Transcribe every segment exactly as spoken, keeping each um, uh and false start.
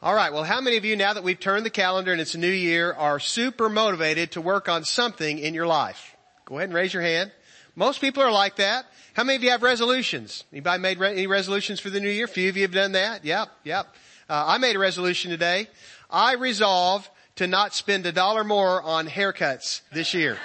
All right. Well, how many of you, now that we've turned the calendar and it's a new year, are super motivated to work on something in your life? Go ahead and raise your hand. Most people are like that. How many of you have resolutions? Anybody made re- any resolutions for the new year? A few of you have done that. Yep, yep. Uh, I made a resolution today. I resolve to not spend a dollar more on haircuts this year.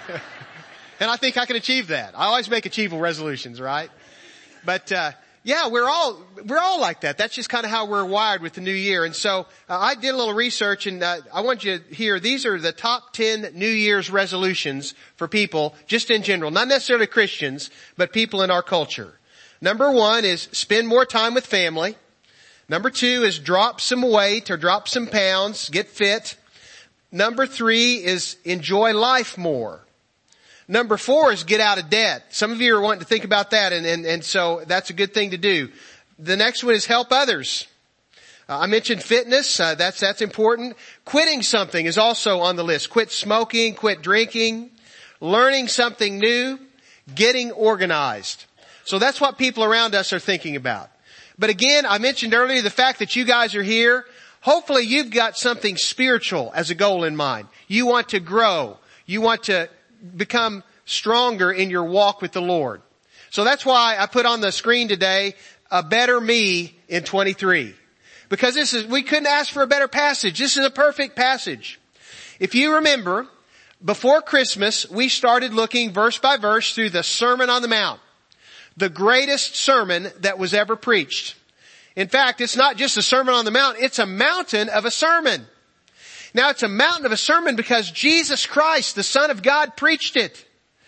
And I think I can achieve that. I always make achievable resolutions, right? But, uh, yeah, we're all, we're all like that. That's just kind of how we're wired with the new year. And so, uh, I did a little research and, uh, I want you to hear, these are the top ten New Year's resolutions for people, just in general. Not necessarily Christians, but people in our culture. Number one is spend more time with family. Number two is drop some weight or drop some pounds, get fit. Number three is enjoy life more. Number four is get out of debt. Some of you are wanting to think about that, and, and, and so that's a good thing to do. The next one is help others. Uh, I mentioned fitness. Uh, that's, that's important. Quitting something is also on the list. Quit smoking, quit drinking, learning something new, getting organized. So that's what people around us are thinking about. But again, I mentioned earlier the fact that you guys are here. Hopefully you've got something spiritual as a goal in mind. You want to grow. You want to become stronger in your walk with the Lord. So that's why I put on the screen today, a better me in twenty-three. Because this is, we couldn't ask for a better passage. This is a perfect passage. If you remember, before Christmas, we started looking verse by verse through the Sermon on the Mount. The greatest sermon that was ever preached. In fact, it's not just a Sermon on the Mount, it's a mountain of a sermon. Now, it's a mountain of a sermon because Jesus Christ, the Son of God, preached it.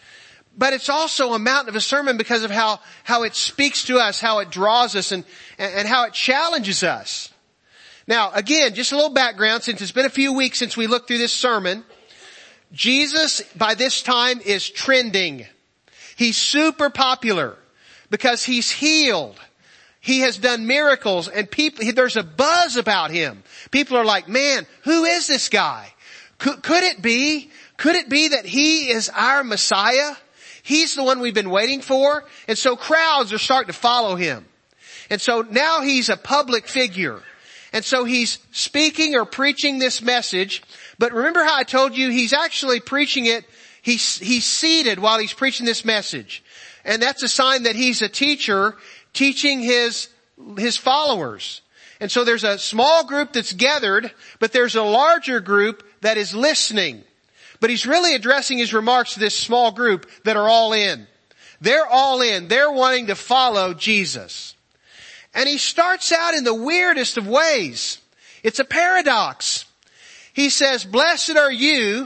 But it's also a mountain of a sermon because of how, how it speaks to us, how it draws us, and, and how it challenges us. Now, again, just a little background, since it's been a few weeks since we looked through this sermon. Jesus, by this time, is trending. He's super popular because he's healed. He has done miracles, and people, there's a buzz about him. People are like, man, who is this guy? Could, could it be, could it be that he is our Messiah? He's the one we've been waiting for. And so crowds are starting to follow him. And so now he's a public figure. And so he's speaking or preaching this message. But remember how I told you he's actually preaching it. He's, he's seated while he's preaching this message. And that's a sign that he's a teacher teaching his, his followers. And so there's a small group that's gathered, but there's a larger group that is listening. But he's really addressing his remarks to this small group that are all in. They're all in. They're wanting to follow Jesus. And he starts out in the weirdest of ways. It's a paradox. He says, blessed are you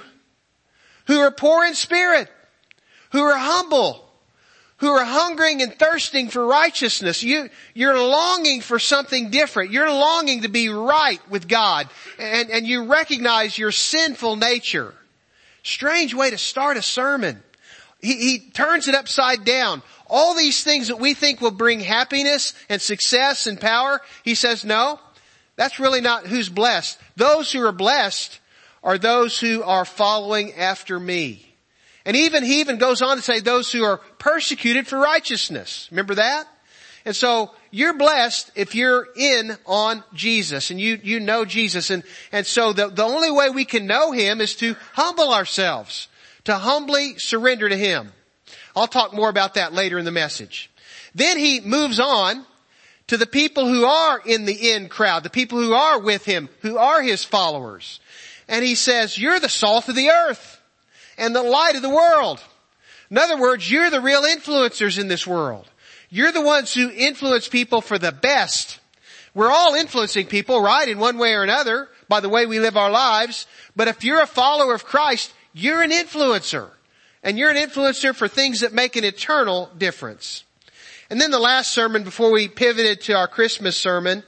who are poor in spirit, who are humble, who are hungering and thirsting for righteousness. You, you're longing for something different. You're longing to be right with God. And, and you recognize your sinful nature. Strange way to start a sermon. He, he turns it upside down. All these things that we think will bring happiness and success and power, he says, no, that's really not who's blessed. Those who are blessed are those who are following after me. And even, he even goes on to say those who are persecuted for righteousness. Remember that? And so you're blessed if you're in on Jesus and you, you know Jesus. And, and so the, the only way we can know him is to humble ourselves, to humbly surrender to him. I'll talk more about that later in the message. Then he moves on to the people who are in the in crowd, the people who are with him, who are his followers. And he says, you're the salt of the earth and the light of the world. In other words, you're the real influencers in this world. You're the ones who influence people for the best. We're all influencing people, right, in one way or another, by the way we live our lives. But if you're a follower of Christ, you're an influencer. And you're an influencer for things that make an eternal difference. And then the last sermon before we pivoted to our Christmas sermon,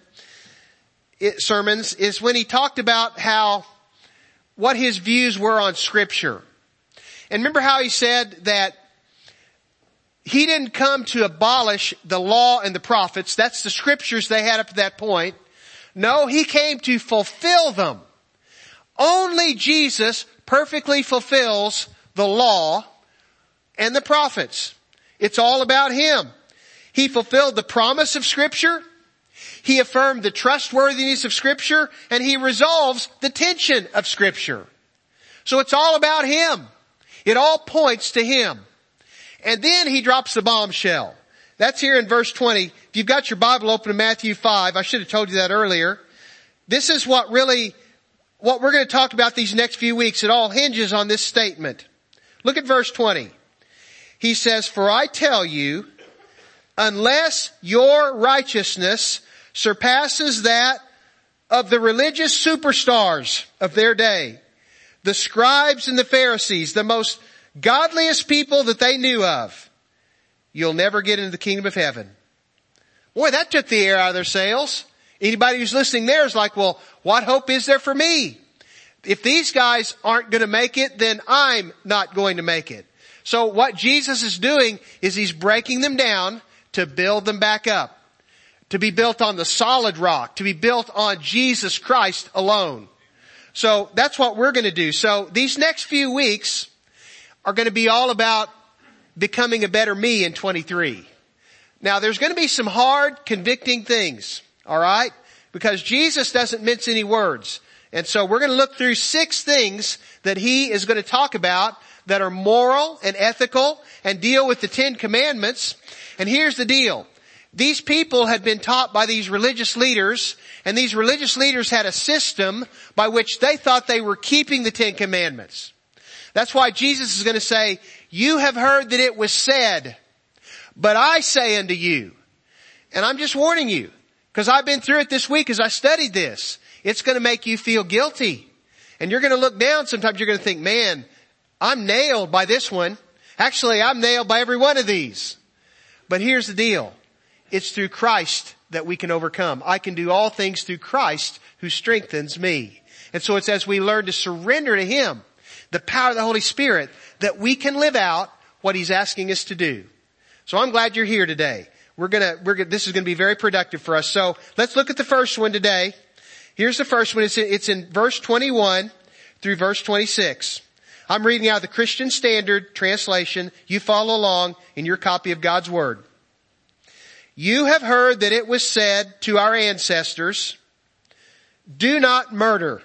it, sermons, is when he talked about how, what his views were on Scripture. And remember how he said that he didn't come to abolish the law and the prophets. That's the scriptures they had up to that point. No, he came to fulfill them. Only Jesus perfectly fulfills the law and the prophets. It's all about him. He fulfilled the promise of Scripture. He affirmed the trustworthiness of Scripture, and he resolves the tension of Scripture. So it's all about him. It all points to him. And then he drops the bombshell. That's here in verse twenty. If you've got your Bible open to Matthew five, I should have told you that earlier. This is what really, what we're going to talk about these next few weeks. It all hinges on this statement. Look at verse twenty. He says, "For I tell you, unless your righteousness surpasses that of the religious superstars of their day, the scribes and the Pharisees, the most godliest people that they knew of, you'll never get into the kingdom of heaven." Boy, that took the air out of their sails. Anybody who's listening there is like, well, what hope is there for me? If these guys aren't going to make it, then I'm not going to make it. So what Jesus is doing is he's breaking them down to build them back up, to be built on the solid rock, to be built on Jesus Christ alone. So that's what we're going to do. So these next few weeks are going to be all about becoming a better me in twenty-three. Now there's going to be some hard, convicting things, all right? Because Jesus doesn't mince any words. And so we're going to look through six things that he is going to talk about that are moral and ethical and deal with the Ten Commandments. And here's the deal. These people had been taught by these religious leaders, and these religious leaders had a system by which they thought they were keeping the Ten Commandments. That's why Jesus is going to say, "You have heard that it was said, but I say unto you." And I'm just warning you, because I've been through it this week as I studied this. It's going to make you feel guilty. And you're going to look down. Sometimes you're going to think, man, I'm nailed by this one. Actually, I'm nailed by every one of these. But here's the deal. It's through Christ that we can overcome. I can do all things through Christ who strengthens me. And so it's as we learn to surrender to him, the power of the Holy Spirit, that we can live out what he's asking us to do. So I'm glad you're here today. We're gonna, we're gonna, this is gonna be very productive for us. So let's look at the first one today. Here's the first one. It's in, it's in verse twenty-one through verse twenty-six. I'm reading out the Christian Standard Translation. You follow along in your copy of God's Word. "You have heard that it was said to our ancestors, 'Do not murder.'"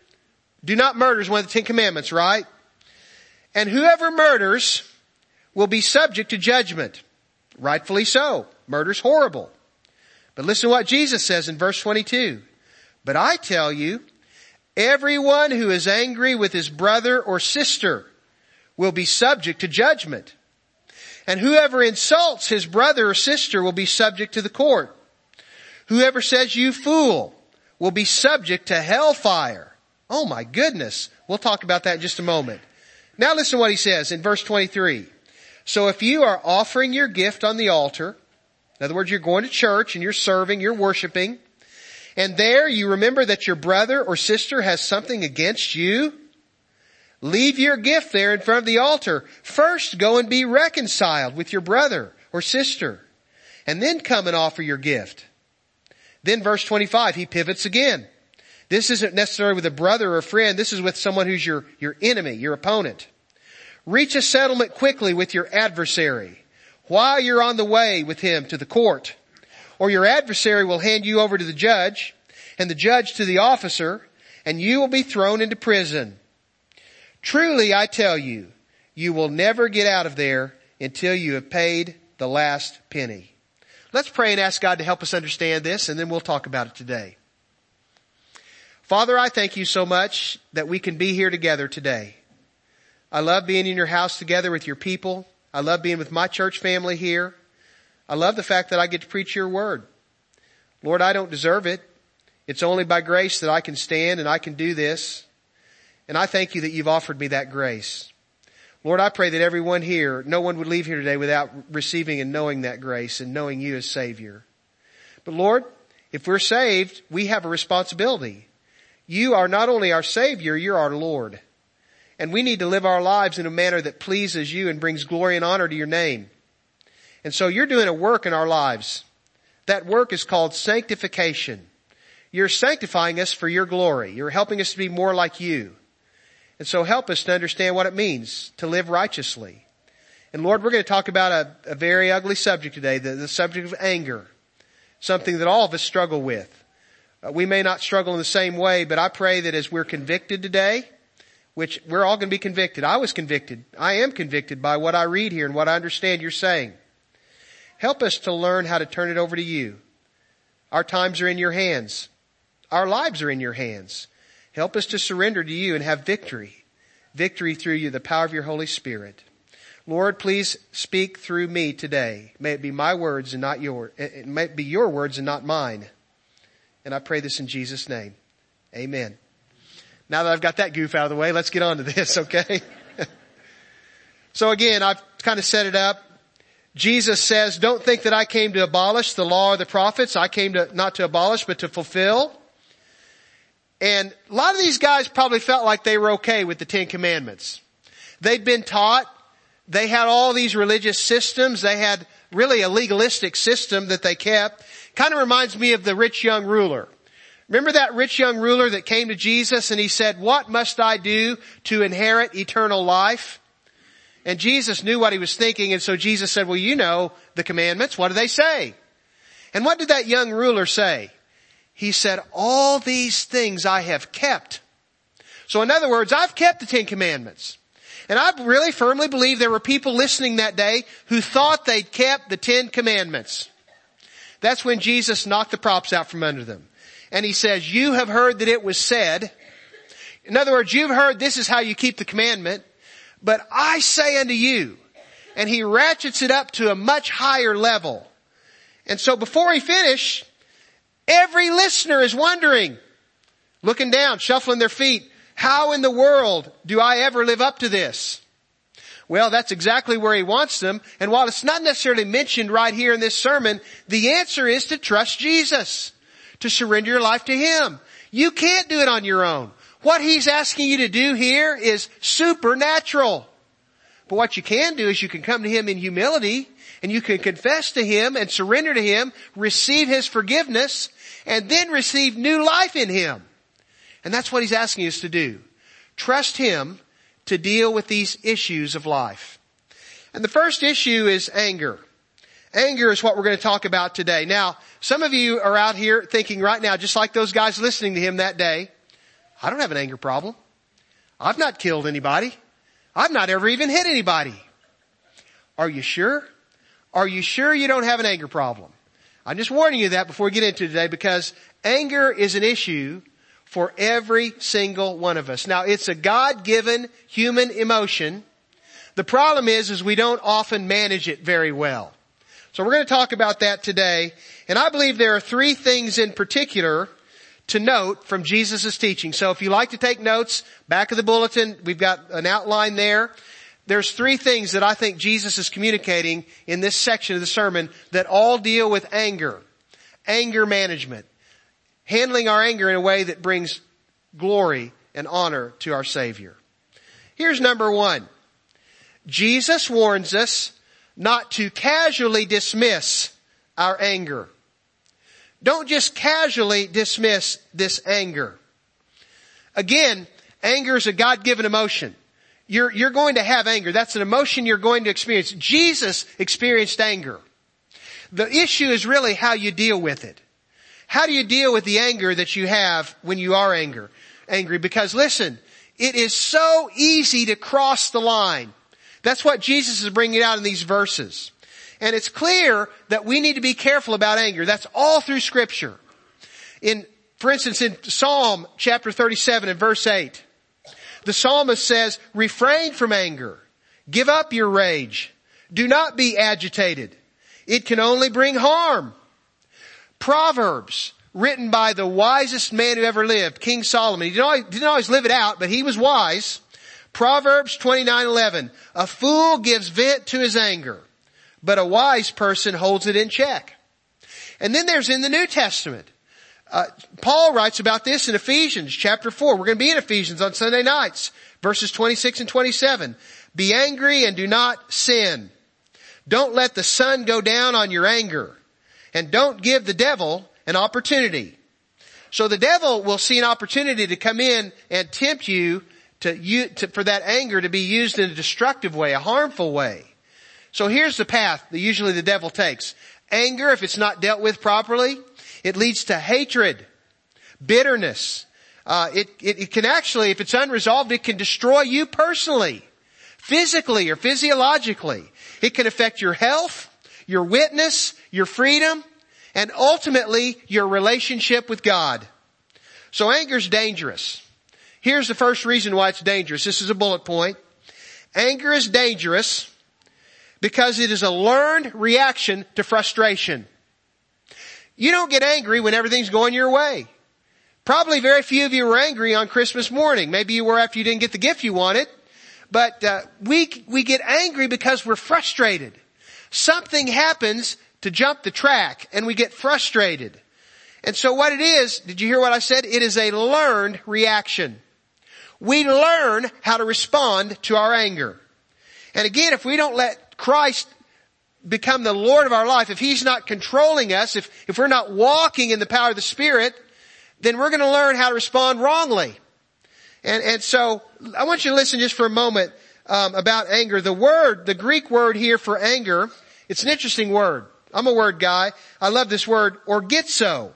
Do not murder is one of the Ten Commandments, right? "And whoever murders will be subject to judgment." Rightfully so. Murder's horrible. But listen to what Jesus says in verse twenty-two. "But I tell you, everyone who is angry with his brother or sister will be subject to judgment. And whoever insults his brother or sister will be subject to the court. Whoever says you fool will be subject to hellfire." Oh my goodness. We'll talk about that in just a moment. Now listen to what he says in verse twenty-three. "So if you are offering your gift on the altar," in other words, you're going to church and you're serving, you're worshiping, "and there you remember that your brother or sister has something against you, leave your gift there in front of the altar. First go and be reconciled with your brother or sister, and then come and offer your gift." Then verse twenty-five, he pivots again. This isn't necessarily with a brother or a friend. This is with someone who's your, your enemy, your opponent. "Reach a settlement quickly with your adversary while you're on the way with him to the court. Or your adversary will hand you over to the judge, and the judge to the officer, and you will be thrown into prison. Truly, I tell you, you will never get out of there until you have paid the last penny." Let's pray and ask God to help us understand this, and then we'll talk about it today. Father, I thank you so much that we can be here together today. I love being in your house together with your people. I love being with my church family here. I love the fact that I get to preach your word. Lord, I don't deserve it. It's only by grace that I can stand and I can do this. And I thank you that you've offered me that grace. Lord, I pray that everyone here, no one would leave here today without receiving and knowing that grace and knowing you as Savior. But Lord, if we're saved, we have a responsibility. You are not only our Savior, you're our Lord. And we need to live our lives in a manner that pleases you and brings glory and honor to your name. And so you're doing a work in our lives. That work is called sanctification. You're sanctifying us for your glory. You're helping us to be more like you. And so help us to understand what it means to live righteously. And Lord, we're going to talk about a, a very ugly subject today, the, the subject of anger. something that all of us struggle with. Uh, we may not struggle in the same way, but I pray that as we're convicted today, which we're all going to be convicted. I was convicted. I am convicted by what I read here and what I understand you're saying. Help us to learn how to turn it over to you. Our times are in your hands. Our lives are in your hands. Help us to surrender to you and have victory. Victory through you, the power of your Holy Spirit. Lord, please speak through me today. May it be my words and not your, it may be your words and not mine. And I pray this in Jesus' name. Amen. Now that I've got that goof out of the way, let's get on to this, okay? So again, I've kind of set it up. Jesus says, don't think that I came to abolish the law or the prophets. I came to not to abolish, but to fulfill. And a lot of these guys probably felt like they were okay with the Ten Commandments. They'd been taught. They had all these religious systems. They had really a legalistic system that they kept. Kind of reminds me of the rich young ruler. Remember that rich young ruler that came to Jesus and he said, what must I do to inherit eternal life? And Jesus knew what he was thinking, and so Jesus said, well, you know the commandments. What do they say? And what did that young ruler say? He said, all these things I have kept. So in other words, I've kept the Ten Commandments. And I really firmly believe there were people listening that day who thought they'd kept the Ten Commandments. That's when Jesus knocked the props out from under them. And he says, you have heard that it was said. In other words, you've heard this is how you keep the commandment. But I say unto you, and he ratchets it up to a much higher level. And so before he finished, every listener is wondering, looking down, shuffling their feet, how in the world do I ever live up to this? Well, that's exactly where he wants them. And while it's not necessarily mentioned right here in this sermon, the answer is to trust Jesus, to surrender your life to him. You can't do it on your own. What he's asking you to do here is supernatural. But what you can do is you can come to him in humility and you can confess to him and surrender to him, receive his forgiveness, and then receive new life in him. And that's what he's asking us to do. Trust him to deal with these issues of life. And the first issue is anger. Anger is what we're going to talk about today. Now, some of you are out here thinking right now, just like those guys listening to him that day, I don't have an anger problem. I've not killed anybody. I've not ever even hit anybody. Are you sure? Are you sure you don't have an anger problem? I'm just warning you that before we get into it today, because anger is an issue for every single one of us. Now, it's a God-given human emotion. The problem is, is we don't often manage it very well. So we're going to talk about that today. And I believe there are three things in particular to note from Jesus' teaching. So if you like to take notes, back of the bulletin, we've got an outline there. There's three things that I think Jesus is communicating in this section of the sermon that all deal with anger. Anger management. Handling our anger in a way that brings glory and honor to our Savior. Here's number one. Jesus warns us not to casually dismiss our anger. Don't just casually dismiss this anger. Again, anger is a God-given emotion. You're, you're going to have anger. That's an emotion you're going to experience. Jesus experienced anger. The issue is really how you deal with it. How do you deal with the anger that you have when you are anger, angry? Because listen, it is so easy to cross the line. That's what Jesus is bringing out in these verses. And it's clear that we need to be careful about anger. That's all through Scripture. In, for instance, in Psalm chapter thirty-seven and verse eight, the psalmist says, refrain from anger. Give up your rage. Do not be agitated. It can only bring harm. Proverbs, written by the wisest man who ever lived, King Solomon. He didn't always, didn't always live it out, but he was wise. Proverbs twenty-nine eleven, a fool gives vent to his anger, but a wise person holds it in check. And then there's in the New Testament. Uh, Paul writes about this in Ephesians chapter four. We're going to be in Ephesians on Sunday nights, verses twenty-six and twenty-seven. Be angry and do not sin. Don't let the sun go down on your anger, and don't give the devil an opportunity. So the devil will see an opportunity to come in and tempt you to, you, to for that anger to be used in a destructive way, a harmful way. So here's the path that usually the devil takes. Anger, if it's not dealt with properly, it leads to hatred, bitterness. Uh, it, it, it can actually, if it's unresolved, it can destroy you personally, physically or physiologically. It can affect your health, your witness, your freedom, and ultimately your relationship with God. So anger's dangerous. Here's the first reason why it's dangerous. This is a bullet point. Anger is dangerous because it is a learned reaction to frustration. You don't get angry when everything's going your way. Probably very few of you were angry on Christmas morning. Maybe you were after you didn't get the gift you wanted. But uh, we we get angry because we're frustrated. Something happens to jump the track and we get frustrated. And so what it is, did you hear what I said? It is a learned reaction. We learn how to respond to our anger. And again, if we don't let Christ become the Lord of our life, if He's not controlling us, if, if we're not walking in the power of the Spirit, then we're going to learn how to respond wrongly. And, and so I want you to listen just for a moment um, about anger. The word, the Greek word here for anger, it's an interesting word. I'm a word guy. I love this word, orgizo.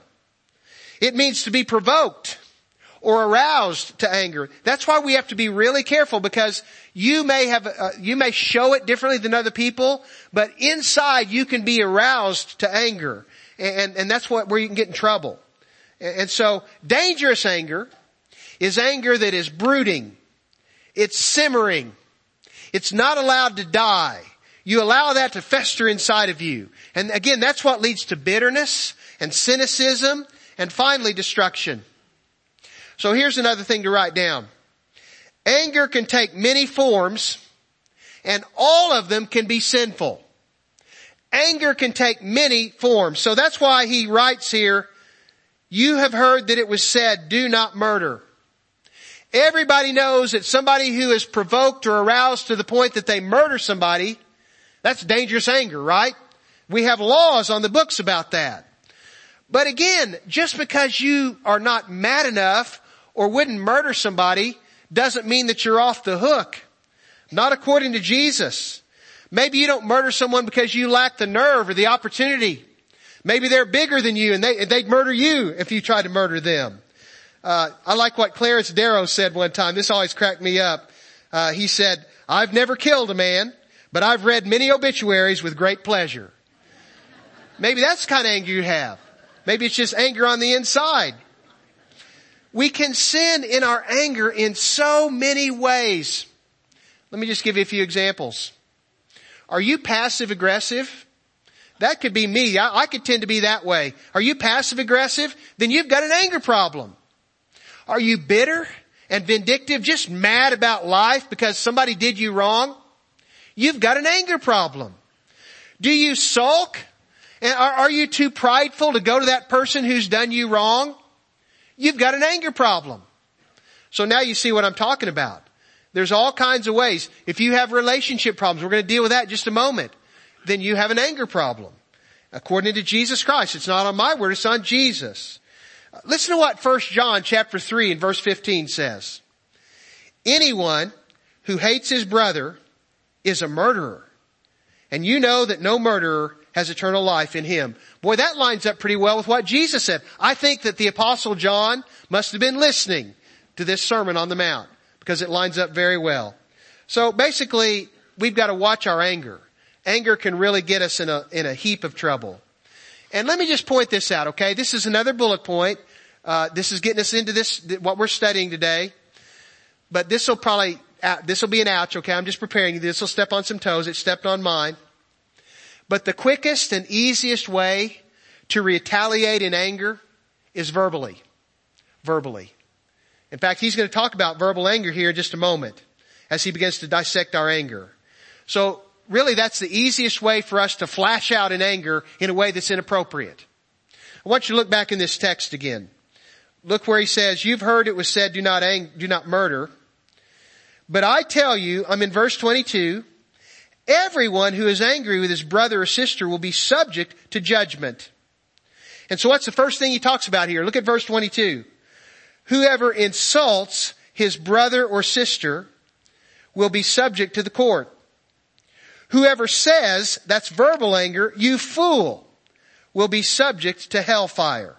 It means to be provoked or aroused to anger. That's why we have to be really careful, because you may have, uh, you may show it differently than other people, but inside you can be aroused to anger. And, and that's what, where you can get in trouble. And, and so dangerous anger is anger that is brooding. It's simmering. It's not allowed to die. You allow that to fester inside of you. And again, that's what leads to bitterness and cynicism and finally destruction. So here's another thing to write down. Anger can take many forms, and all of them can be sinful. Anger can take many forms. So that's why he writes here, you have heard that it was said, do not murder. Everybody knows that somebody who is provoked or aroused to the point that they murder somebody, that's dangerous anger, right? We have laws on the books about that. But again, just because you are not mad enough or wouldn't murder somebody doesn't mean that you're off the hook. Not according to Jesus. Maybe you don't murder someone because you lack the nerve or the opportunity. Maybe they're bigger than you and, they, and they'd murder you if you tried to murder them. Uh, I like what Clarence Darrow said one time. This always cracked me up. Uh, he said, I've never killed a man, but I've read many obituaries with great pleasure. Maybe that's the kind of anger you have. Maybe it's just anger on the inside. We can sin in our anger in so many ways. Let me just give you a few examples. Are you passive aggressive? That could be me. I, I could tend to be that way. Are you passive aggressive? Then you've got an anger problem. Are you bitter and vindictive, just mad about life because somebody did you wrong? You've got an anger problem. Do you sulk? And are, are you too prideful to go to that person who's done you wrong? You've got an anger problem. So now you see what I'm talking about. There's all kinds of ways. If you have relationship problems, we're going to deal with that in just a moment, then you have an anger problem. According to Jesus Christ, it's not on my word, it's on Jesus. Listen to what First John chapter three and verse fifteen says. Anyone who hates his brother is a murderer. And you know that no murderer has eternal life in him. Boy, that lines up pretty well with what Jesus said. I think that the Apostle John must have been listening to this Sermon on the Mount, because it lines up very well. So basically, we've got to watch our anger. Anger can really get us in a, in a heap of trouble. And let me just point this out, okay? This is another bullet point. Uh, this is getting us into this, what we're studying today. But this will probably, this will be an ouch, okay? I'm just preparing you. This will step on some toes. It stepped on mine. But the quickest and easiest way to retaliate in anger is verbally. Verbally. In fact, he's going to talk about verbal anger here in just a moment as he begins to dissect our anger. So really, that's the easiest way for us to flash out in anger in a way that's inappropriate. I want you to look back in this text again. Look where he says, you've heard it was said, do not ang- do not murder. But I tell you, I'm in verse twenty-two, everyone who is angry with his brother or sister will be subject to judgment. And so what's the first thing he talks about here? Look at verse twenty-two. Whoever insults his brother or sister will be subject to the court. Whoever says, that's verbal anger, you fool. will be subject to hellfire.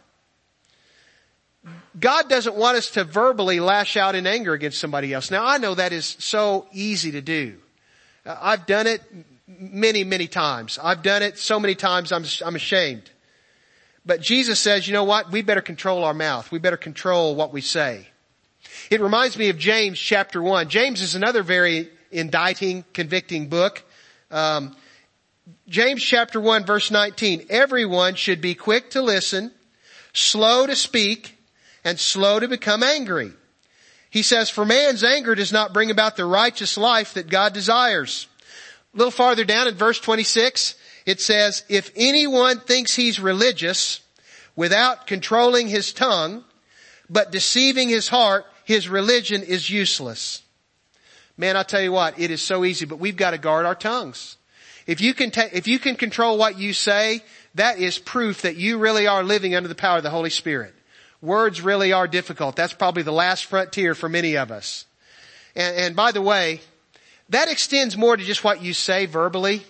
God doesn't want us to verbally lash out in anger against somebody else. Now, I know that is so easy to do. I've done it many, many times. I've done it so many times I'm, I'm ashamed. But Jesus says, you know what? We better control our mouth. We better control what we say. It reminds me of James chapter one. James is another very indicting, convicting book. Um, James chapter one verse nineteen. Everyone should be quick to listen, slow to speak, and slow to become angry. He says, for man's anger does not bring about the righteous life that God desires. A little farther down in verse twenty-six, it says, if anyone thinks he's religious without controlling his tongue, but deceiving his heart, his religion is useless. Man, I tell you what, it is so easy, but we've got to guard our tongues. If you can ta- if you can control what you say, that is proof that you really are living under the power of the Holy Spirit. Words really are difficult. That's probably the last frontier for many of us. And, and by the way, that extends more to just what you say verbally.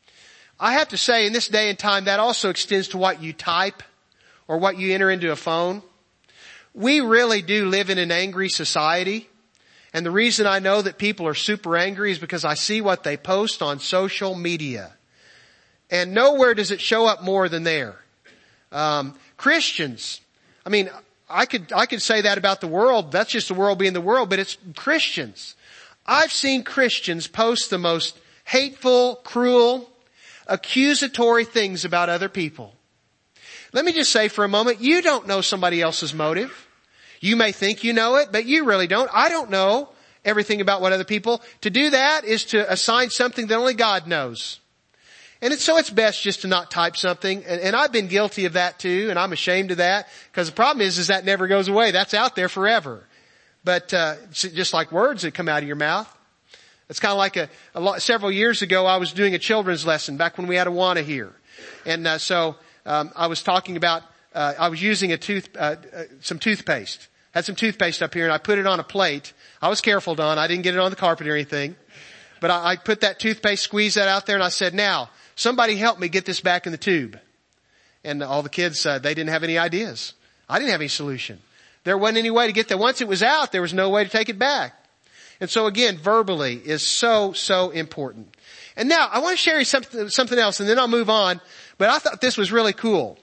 I have to say, in this day and time, that also extends to what you type or what you enter into a phone. We really do live in an angry society. And the reason I know that people are super angry is because I see what they post on social media. And nowhere does it show up more than there. Um, Christians, I mean, I could, I could say that about the world. That's just the world being the world, but it's Christians. I've seen Christians post the most hateful, cruel, accusatory things about other people. Let me just say for a moment, you don't know somebody else's motive. You may think you know it, but you really don't. I don't know everything about what other people. To do that is to assign something that only God knows. And it's, so it's best just to not type something. And, and I've been guilty of that too, and I'm ashamed of that. Because the problem is, is that never goes away. That's out there forever. But uh just like words that come out of your mouth. It's kind of like a, a lot, several years ago, I was doing a children's lesson back when we had Awana here. And uh, so um I was talking about, uh I was using a tooth, uh, uh some toothpaste. Had some toothpaste up here, and I put it on a plate. I was careful, Don. I didn't get it on the carpet or anything. But I, I put that toothpaste, squeezed that out there, and I said, now, somebody help me get this back in the tube. And all the kids, uh, they didn't have any ideas. I didn't have any solution. There wasn't any way to get that. Once it was out, there was no way to take it back. And so again, verbally is so, so important. And now I want to share you something, something else, and then I'll move on. But I thought this was really cool.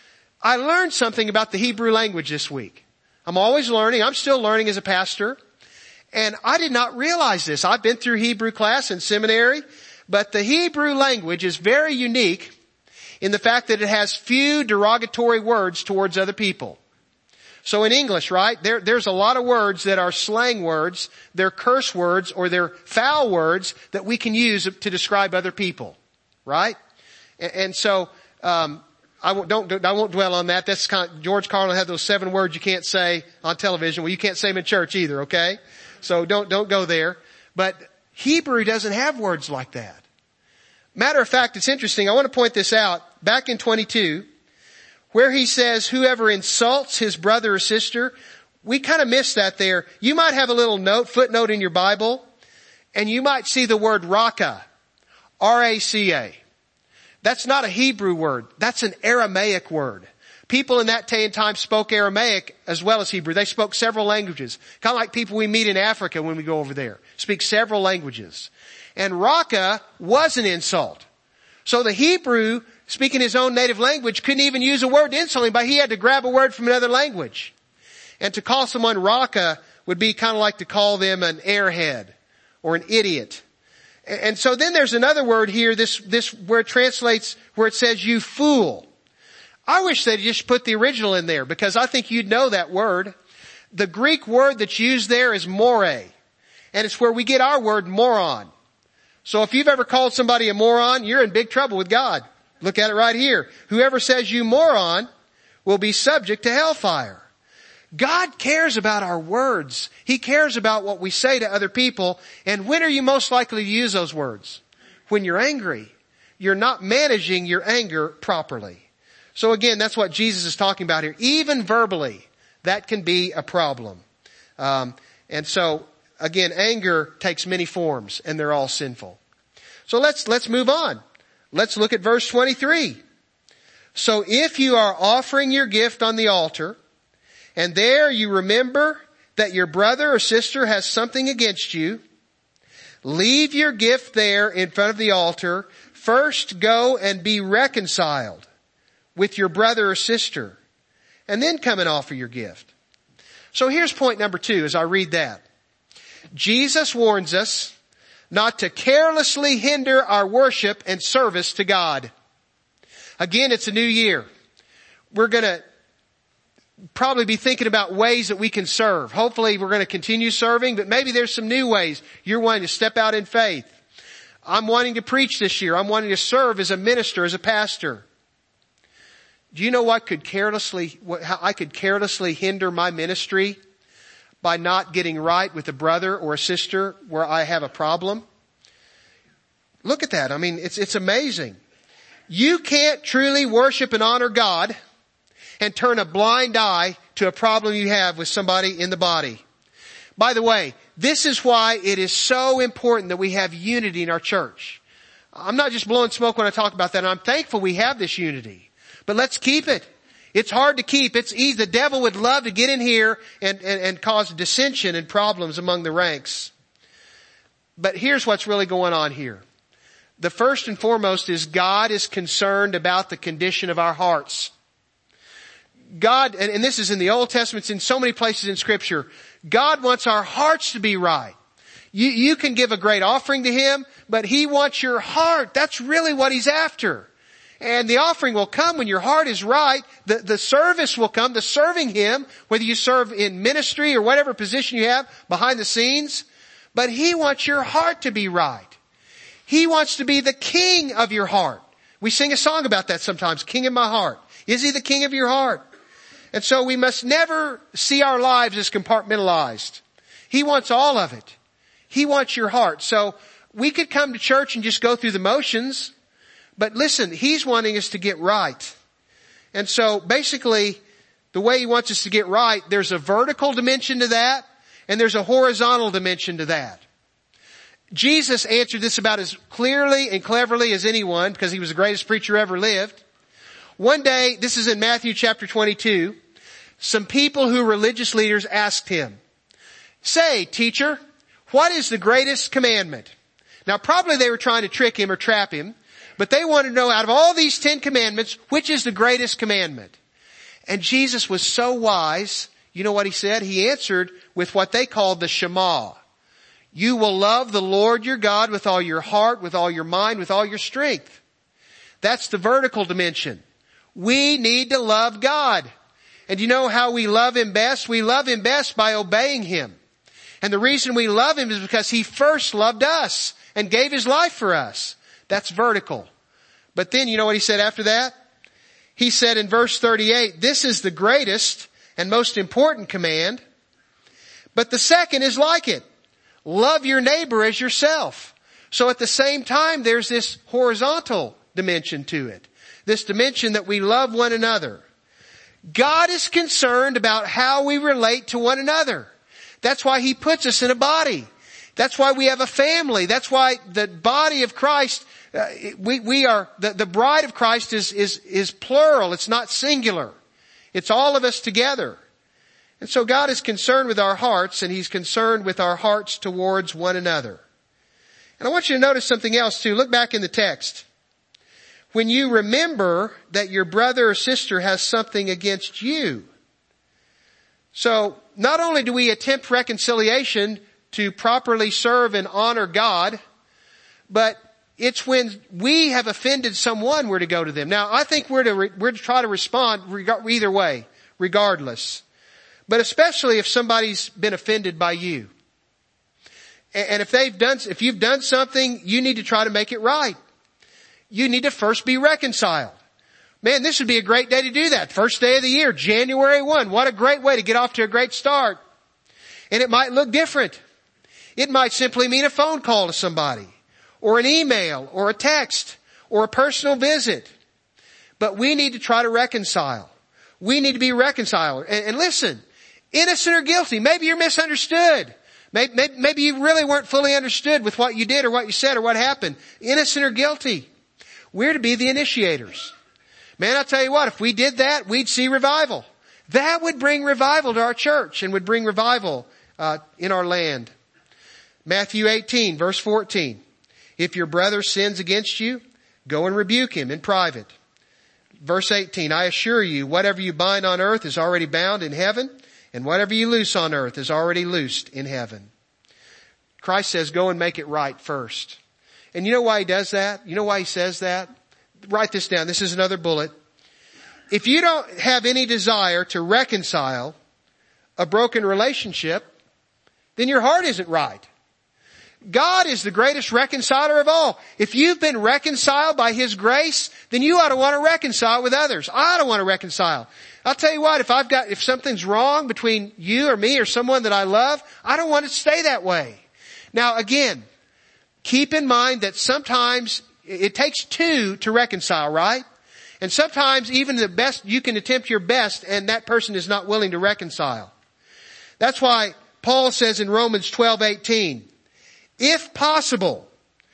I learned something about the Hebrew language this week. I'm always learning. I'm still learning as a pastor. And I did not realize this. I've been through Hebrew class in seminary, but the Hebrew language is very unique in the fact that it has few derogatory words towards other people. So in English, right, there, there's a lot of words that are slang words, they're curse words, or they're foul words that we can use to describe other people, right? And, and so, um, I won't, don't, I won't dwell on that. That's kind of, George Carlin had those seven words you can't say on television. Well, you can't say them in church either, okay? So don't, don't go there. But Hebrew doesn't have words like that. Matter of fact, it's interesting. I want to point this out. Back in twenty-two, where he says, whoever insults his brother or sister, we kind of miss that there. You might have a little note, footnote in your Bible, and you might see the word raka, R A C A. That's not a Hebrew word. That's an Aramaic word. People in that day and time spoke Aramaic as well as Hebrew. They spoke several languages. Kind of like people we meet in Africa when we go over there. Speak several languages. And raka was an insult. So the Hebrew, speaking his own native language, couldn't even use a word to insult him, but he had to grab a word from another language. And to call someone raka would be kind of like to call them an airhead or an idiot. And so then there's another word here, this, this where it translates, where it says you fool. I wish they'd just put the original in there because I think you'd know that word. The Greek word that's used there is more, and it's where we get our word moron. So if you've ever called somebody a moron, you're in big trouble with God. Look at it right here. Whoever says you moron will be subject to hellfire. God cares about our words. He cares about what we say to other people. And when are you most likely to use those words? When you're angry. You're not managing your anger properly. So again, that's what Jesus is talking about here. Even verbally, that can be a problem. Um, and so, again, anger takes many forms, and they're all sinful. So let's let's move on. Let's look at verse twenty-three. So if you are offering your gift on the altar, and there you remember that your brother or sister has something against you, leave your gift there in front of the altar. First go and be reconciled with your brother or sister, and then come and offer your gift. So here's point number two as I read that. Jesus warns us not to carelessly hinder our worship and service to God. Again, it's a new year. We're going to probably be thinking about ways that we can serve. Hopefully we're going to continue serving, but maybe there's some new ways you're wanting to step out in faith. I'm wanting to preach this year. I'm wanting to serve as a minister, as a pastor. Do you know what could carelessly, what, how I could carelessly hinder my ministry by not getting right with a brother or a sister where I have a problem? Look at that. I mean, it's, it's amazing. You can't truly worship and honor God and turn a blind eye to a problem you have with somebody in the body. By the way, this is why it is so important that we have unity in our church. I'm not just blowing smoke when I talk about that. I'm thankful we have this unity. But let's keep it. It's hard to keep. It's easy. The devil would love to get in here and, and, and cause dissension and problems among the ranks. But here's what's really going on here. The first and foremost is God is concerned about the condition of our hearts. God, and, and this is in the Old Testament, it's in so many places in Scripture, God wants our hearts to be right. You, you can give a great offering to Him, but He wants your heart. That's really what He's after. And the offering will come when your heart is right. The, the service will come, the serving Him, whether you serve in ministry or whatever position you have behind the scenes. But He wants your heart to be right. He wants to be the king of your heart. We sing a song about that sometimes, King of my heart. Is He the king of your heart? And so we must never see our lives as compartmentalized. He wants all of it. He wants your heart. So we could come to church and just go through the motions. But listen, He's wanting us to get right. And so basically, the way He wants us to get right, there's a vertical dimension to that, and there's a horizontal dimension to that. Jesus answered this about as clearly and cleverly as anyone, because He was the greatest preacher ever lived. One day, this is in Matthew chapter twenty-two, some people who were religious leaders asked Him, "Say, teacher, what is the greatest commandment?" Now probably they were trying to trick Him or trap Him, but they wanted to know out of all these Ten Commandments, which is the greatest commandment? And Jesus was so wise, you know what He said? He answered with what they called the Shema. You will love the Lord your God with all your heart, with all your mind, with all your strength. That's the vertical dimension. We need to love God. And you know how we love Him best? We love Him best by obeying Him. And the reason we love Him is because He first loved us and gave His life for us. That's vertical. But then you know what He said after that? He said in verse thirty-eight, this is the greatest and most important command. But the second is like it. Love your neighbor as yourself. So at the same time, there's this horizontal dimension to it. This dimension that we love one another. God is concerned about how we relate to one another. That's why He puts us in a body. That's why we have a family. That's why the body of Christ, uh, we, we are, the, the bride of Christ is, is, is plural. It's not singular. It's all of us together. And so God is concerned with our hearts, and He's concerned with our hearts towards one another. And I want you to notice something else too. Look back in the text. When you remember that your brother or sister has something against you. So not only do we attempt reconciliation to properly serve and honor God, but it's when we have offended someone we're to go to them. Now, I think we're to, re- we're to try to respond reg- either way, regardless. But especially if somebody's been offended by you. And, and if they've done, if you've done something, you need to try to make it right. You need to first be reconciled. Man, this would be a great day to do that. First day of the year, January first. What a great way to get off to a great start. And it might look different. It might simply mean a phone call to somebody, or an email, or a text, or a personal visit. But we need to try to reconcile. We need to be reconciled. And, and listen, innocent or guilty, maybe you're misunderstood. Maybe, maybe, maybe you really weren't fully understood with what you did or what you said or what happened. Innocent or guilty. We're to be the initiators. Man, I'll tell you what, if we did that, we'd see revival. That would bring revival to our church and would bring revival uh, in our land. Matthew eighteen, verse fourteen. If your brother sins against you, go and rebuke him in private. Verse eighteen, I assure you, whatever you bind on earth is already bound in heaven, and whatever you loose on earth is already loosed in heaven. Christ says, go and make it right first. And you know why he does that? You know why he says that? Write this down. This is another bullet. If you don't have any desire to reconcile a broken relationship, then your heart isn't right. God is the greatest reconciler of all. If you've been reconciled by His grace, then you ought to want to reconcile with others. I ought to want to reconcile. I'll tell you what, if I've got, if something's wrong between you or me or someone that I love, I don't want it to stay that way. Now again, keep in mind that sometimes it takes two to reconcile, right? And sometimes even the best, you can attempt your best and that person is not willing to reconcile. That's why Paul says in Romans twelve eighteen, if possible,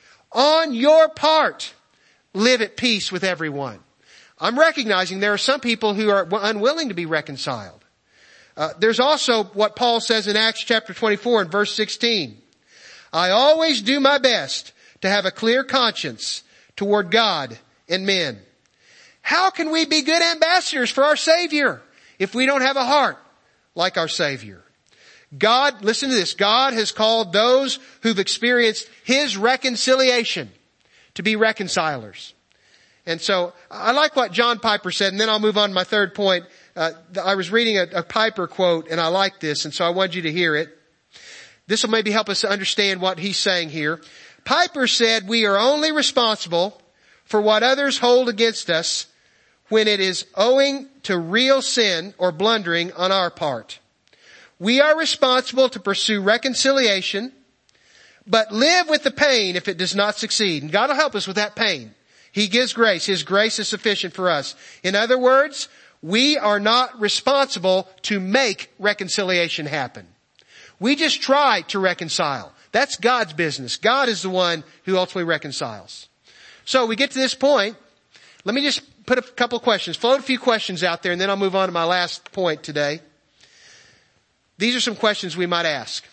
on your part, live at peace with everyone. I'm recognizing there are some people who are unwilling to be reconciled. Uh, there's also what Paul says in Acts chapter twenty-four and verse sixteen. I always do my best to have a clear conscience toward God and men. How can we be good ambassadors for our Savior if we don't have a heart like our Savior? God, listen to this, God has called those who've experienced His reconciliation to be reconcilers. And so I like what John Piper said, and then I'll move on to my third point. Uh, I was reading a, a Piper quote, and I like this, and so I want you to hear it. This will maybe help us to understand what he's saying here. Piper said, we are only responsible for what others hold against us when it is owing to real sin or blundering on our part. We are responsible to pursue reconciliation, but live with the pain if it does not succeed. And God will help us with that pain. He gives grace. His grace is sufficient for us. In other words, we are not responsible to make reconciliation happen. We just try to reconcile. That's God's business. God is the one who ultimately reconciles. So we get to this point. Let me just put a couple of questions, float a few questions out there, and then I'll move on to my last point today. These are some questions we might ask.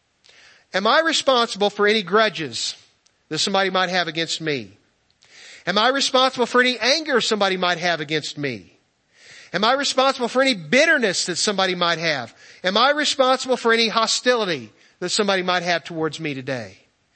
Am I responsible for any grudges that somebody might have against me? Am I responsible for any anger somebody might have against me? Am I responsible for any bitterness that somebody might have? Am I responsible for any hostility that somebody might have towards me today?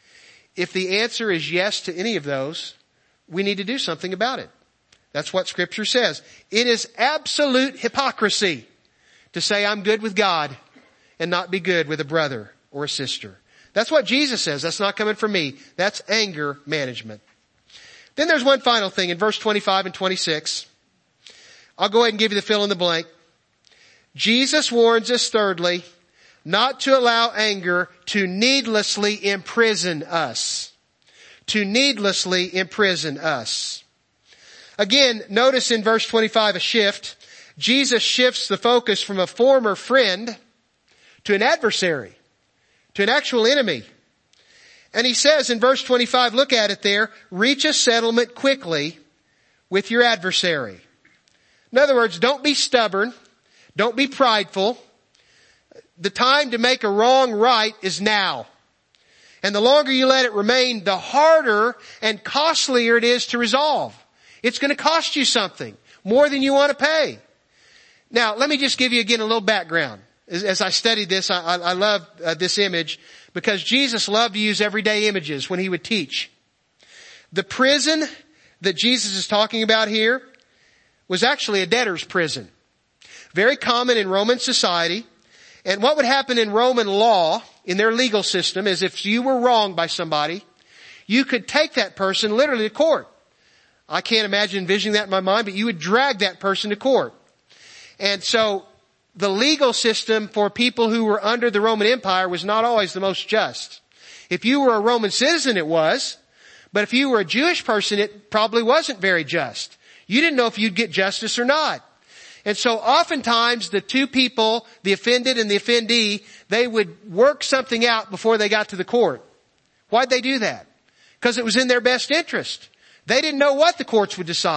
If the answer is yes to any of those, we need to do something about it. That's what Scripture says. It is absolute hypocrisy to say I'm good with God and not be good with a brother or a sister. That's what Jesus says. That's not coming from me. That's anger management. Then there's one final thing in verse twenty-five and twenty-six. I'll go ahead and give you the fill in the blank. Jesus warns us, thirdly, not to allow anger to needlessly imprison us. To needlessly imprison us. Again, notice in verse twenty-five a shift. Jesus shifts the focus from a former friend to an adversary, to an actual enemy. And he says in verse twenty-five, look at it there, reach a settlement quickly with your adversary. In other words, don't be stubborn. Don't be prideful. The time to make a wrong right is now. And the longer you let it remain, the harder and costlier it is to resolve. It's going to cost you something, more than you want to pay. Now, let me just give you again a little background. As, as I studied this, I, I, I love uh, this image because Jesus loved to use everyday images when He would teach. The prison that Jesus is talking about here was actually a debtor's prison. Very common in Roman society. And what would happen in Roman law, in their legal system, is if you were wronged by somebody, you could take that person literally to court. I can't imagine envisioning that in my mind, but you would drag that person to court. And so the legal system for people who were under the Roman Empire was not always the most just. If you were a Roman citizen, it was. But if you were a Jewish person, it probably wasn't very just. You didn't know if you'd get justice or not. And so oftentimes the two people, the offended and the offendee, they would work something out before they got to the court. Why'd they do that? Because it was in their best interest. They didn't know what the courts would decide.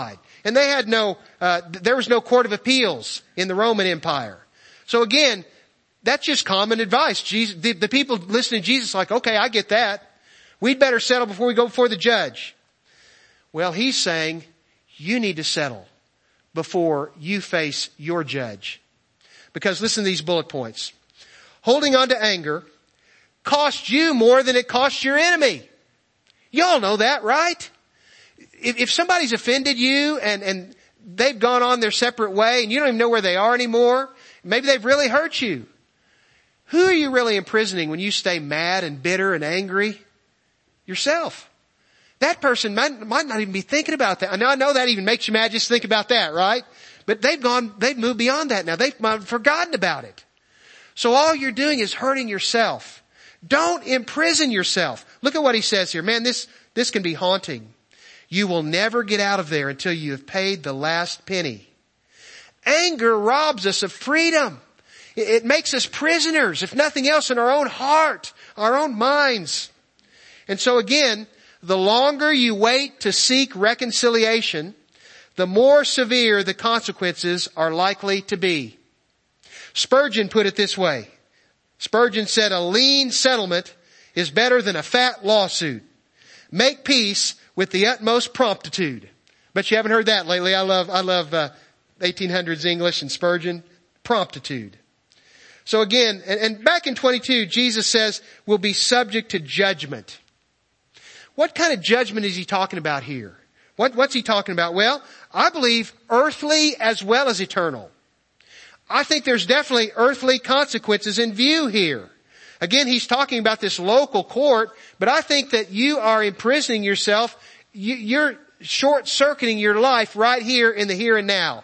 And they had no, uh, there was no court of appeals in the Roman Empire. So again, that's just common advice. Jesus, the, the people listening to Jesus are like, okay, I get that. We'd better settle before we go before the judge. Well, he's saying you need to settle before you face your judge. Because listen to these bullet points. Holding on to anger costs you more than it costs your enemy. Y'all know that, right? If, if somebody's offended you and, and they've gone on their separate way and you don't even know where they are anymore, maybe they've really hurt you. Who are you really imprisoning when you stay mad and bitter and angry? Yourself. That person might, might not even be thinking about that. I know, I know that even makes you mad just to think about that, right? But they've gone, they've moved beyond that now. They've forgotten about it. So all you're doing is hurting yourself. Don't imprison yourself. Look at what he says here. Man, this, this can be haunting. You will never get out of there until you have paid the last penny. Anger robs us of freedom. It, it makes us prisoners, if nothing else, in our own heart, our own minds. And so again, the longer you wait to seek reconciliation, the more severe the consequences are likely to be. Spurgeon put it this way. Spurgeon said, a lean settlement is better than a fat lawsuit. Make peace with the utmost promptitude. But you haven't heard that lately. I love, I love, uh, eighteen hundreds English and Spurgeon. Promptitude. So again, and, and back in twenty-two, Jesus says we'll be subject to judgment. What kind of judgment is he talking about here? What, what's he talking about? Well, I believe earthly as well as eternal. I think there's definitely earthly consequences in view here. Again, he's talking about this local court, but I think that you are imprisoning yourself. You, you're short-circuiting your life right here in the here and now.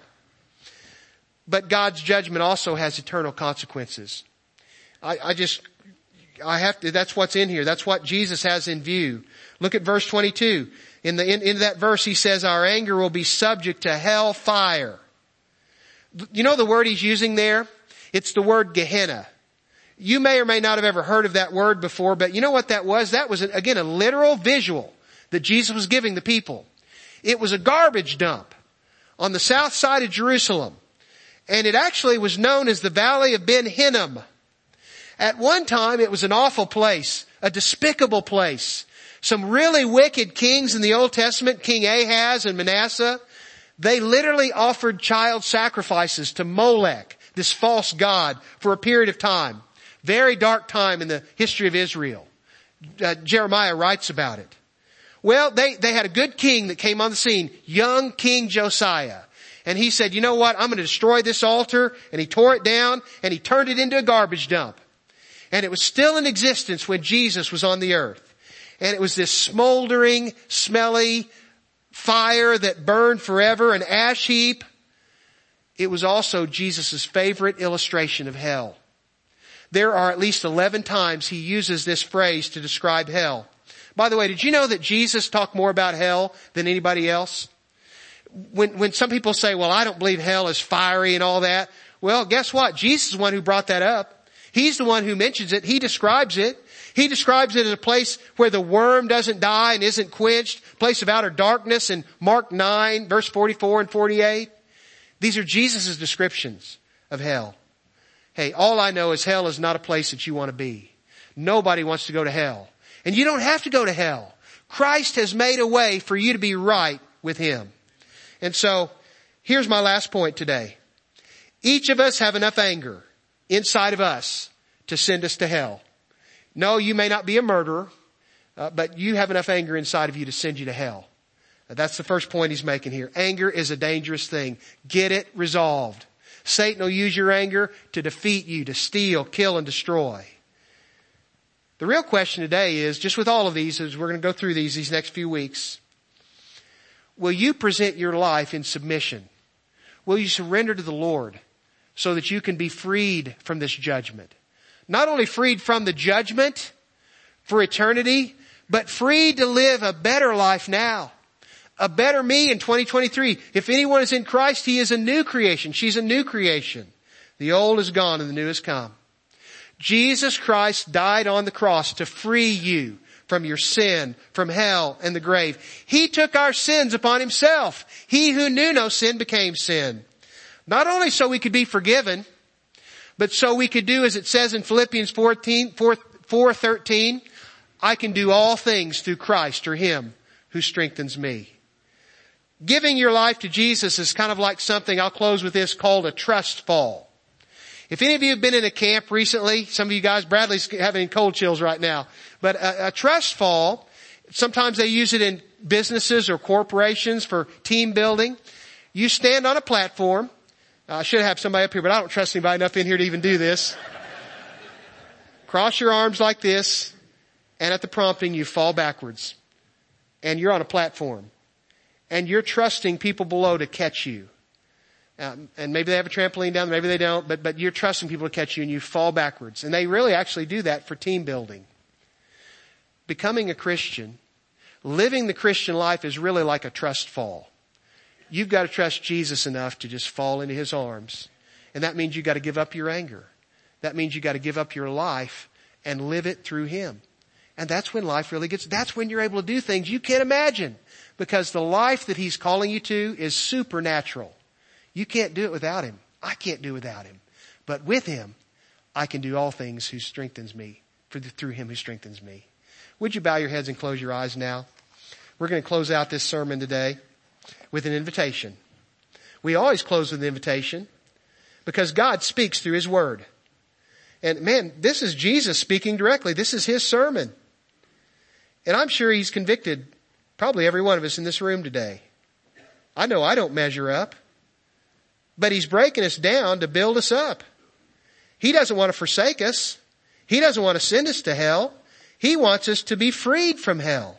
But God's judgment also has eternal consequences. I, I just, I have to, that's what's in here. That's what Jesus has in view. Look at verse twenty-two. In the, in, in that verse, he says, our anger will be subject to hell fire. You know the word he's using there? It's the word Gehenna. You may or may not have ever heard of that word before, but you know what that was? That was, again, a literal visual that Jesus was giving the people. It was a garbage dump on the south side of Jerusalem. And it actually was known as the Valley of Ben Hinnom. At one time, it was an awful place, a despicable place. Some really wicked kings in the Old Testament, King Ahaz and Manasseh, they literally offered child sacrifices to Molech, this false god, for a period of time. Very dark time in the history of Israel. Uh, Jeremiah writes about it. Well, they, they had a good king that came on the scene, young King Josiah. And he said, you know what, I'm going to destroy this altar. And he tore it down and he turned it into a garbage dump. And it was still in existence when Jesus was on the earth. And it was this smoldering, smelly fire that burned forever, an ash heap. It was also Jesus' favorite illustration of hell. There are at least eleven times he uses this phrase to describe hell. By the way, did you know that Jesus talked more about hell than anybody else? When, when some people say, well, I don't believe hell is fiery and all that. Well, guess what? Jesus is the one who brought that up. He's the one who mentions it. He describes it. He describes it as a place where the worm doesn't die and isn't quenched, place of outer darkness in Mark nine, verse forty-four and forty-eight. These are Jesus' descriptions of hell. Hey, all I know is hell is not a place that you want to be. Nobody wants to go to hell. And you don't have to go to hell. Christ has made a way for you to be right with Him. And so, here's my last point today. Each of us have enough anger inside of us to send us to hell. No, you may not be a murderer, uh, but you have enough anger inside of you to send you to hell. Uh, that's the first point he's making here. Anger is a dangerous thing. Get it resolved. Satan will use your anger to defeat you, to steal, kill, and destroy. The real question today is, just with all of these, as we're going to go through these these next few weeks, will you present your life in submission? Will you surrender to the Lord so that you can be freed from this judgment? Not only freed from the judgment for eternity, but freed to live a better life now. A better me in twenty twenty-three. If anyone is in Christ, he is a new creation. She's a new creation. The old is gone and the new has come. Jesus Christ died on the cross to free you from your sin, from hell and the grave. He took our sins upon himself. He who knew no sin became sin. Not only so we could be forgiven, but so we could do as it says in Philippians four thirteen, I can do all things through Christ or him who strengthens me. Giving your life to Jesus is kind of like something, I'll close with this, called a trust fall. If any of you have been in a camp recently, some of you guys, Bradley's having cold chills right now, but a, a trust fall, sometimes they use it in businesses or corporations for team building. You stand on a platform. Uh, I should have somebody up here, but I don't trust anybody enough in here to even do this. Cross your arms like this, and at the prompting you fall backwards. And you're on a platform. And you're trusting people below to catch you. Um, and maybe they have a trampoline down there, maybe they don't, but, but you're trusting people to catch you and you fall backwards. And they really actually do that for team building. Becoming a Christian, living the Christian life is really like a trust fall. You've got to trust Jesus enough to just fall into his arms. And that means you've got to give up your anger. That means you've got to give up your life and live it through him. And that's when life really gets, that's when you're able to do things you can't imagine. Because the life that he's calling you to is supernatural. You can't do it without him. I can't do it without him. But with him, I can do all things who strengthens me, for the, through him who strengthens me. Would you bow your heads and close your eyes now? We're going to close out this sermon today with an invitation. We always close with an invitation because God speaks through his word. And man, this is Jesus speaking directly. This is his sermon. And I'm sure he's convicted probably every one of us in this room today. I know I don't measure up. But he's breaking us down to build us up. He doesn't want to forsake us. He doesn't want to send us to hell. He wants us to be freed from hell.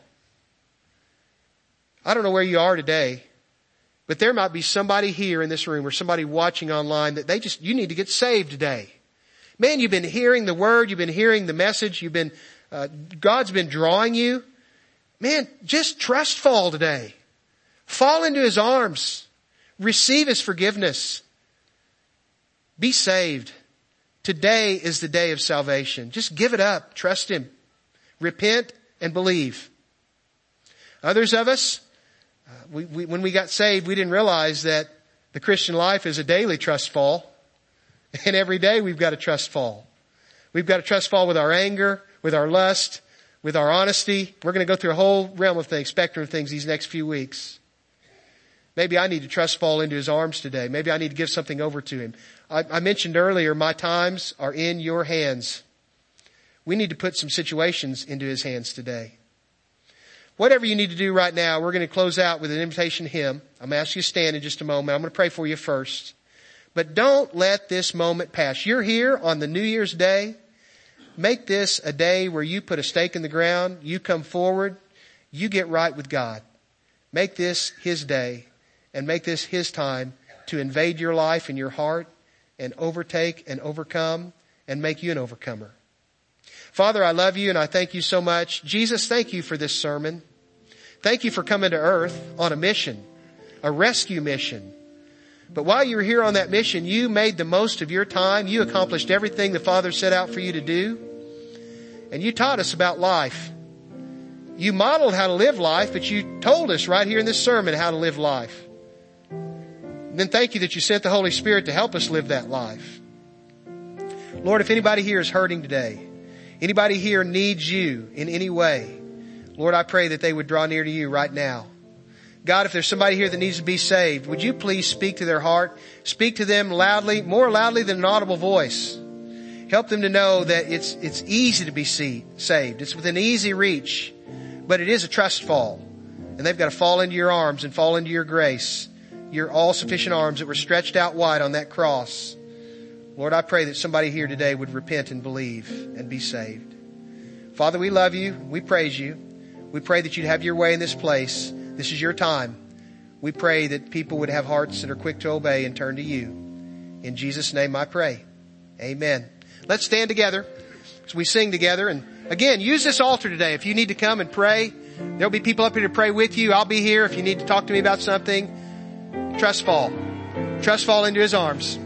I don't know where you are today, but there might be somebody here in this room or somebody watching online that they just, you need to get saved today. Man, you've been hearing the word. You've been hearing the message. You've been, uh, God's been drawing you. Man, just trust fall today. Fall into his arms. Receive his forgiveness. Be saved. Today is the day of salvation. Just give it up. Trust him. Repent and believe. Others of us, uh, we, we, when we got saved, we didn't realize that the Christian life is a daily trust fall. And every day we've got a trust fall. We've got a trust fall with our anger, with our lust, with our honesty. We're going to go through a whole realm of things, spectrum of things these next few weeks. Maybe I need to trust fall into his arms today. Maybe I need to give something over to him. I, I mentioned earlier, my times are in your hands. We need to put some situations into his hands today. Whatever you need to do right now, we're going to close out with an invitation hymn. I'm going to ask you to stand in just a moment. I'm going to pray for you first. But don't let this moment pass. You're here on the New Year's Day. Make this a day where you put a stake in the ground. You come forward. You get right with God. Make this his day. And make this his time to invade your life and your heart and overtake and overcome and make you an overcomer. Father, I love you and I thank you so much. Jesus, thank you for this sermon. Thank you for coming to earth on a mission, a rescue mission. But while you were here on that mission, you made the most of your time. You accomplished everything the Father set out for you to do. And you taught us about life. You modeled how to live life, but you told us right here in this sermon how to live life. And then thank you that you sent the Holy Spirit to help us live that life. Lord, if anybody here is hurting today, anybody here needs you in any way, Lord, I pray that they would draw near to you right now. God, if there's somebody here that needs to be saved, would you please speak to their heart? Speak to them loudly, more loudly than an audible voice. Help them to know that it's, it's easy to be saved. It's within easy reach, but it is a trust fall. And they've got to fall into your arms and fall into your grace. Your all-sufficient arms that were stretched out wide on that cross. Lord, I pray that somebody here today would repent and believe and be saved. Father, we love you. We praise you. We pray that you'd have your way in this place. This is your time. We pray that people would have hearts that are quick to obey and turn to you. In Jesus' name I pray. Amen. Let's stand together as we sing together. And again, use this altar today. If you need to come and pray, there'll be people up here to pray with you. I'll be here if you need to talk to me about something. Trust fall. Trust fall into his arms.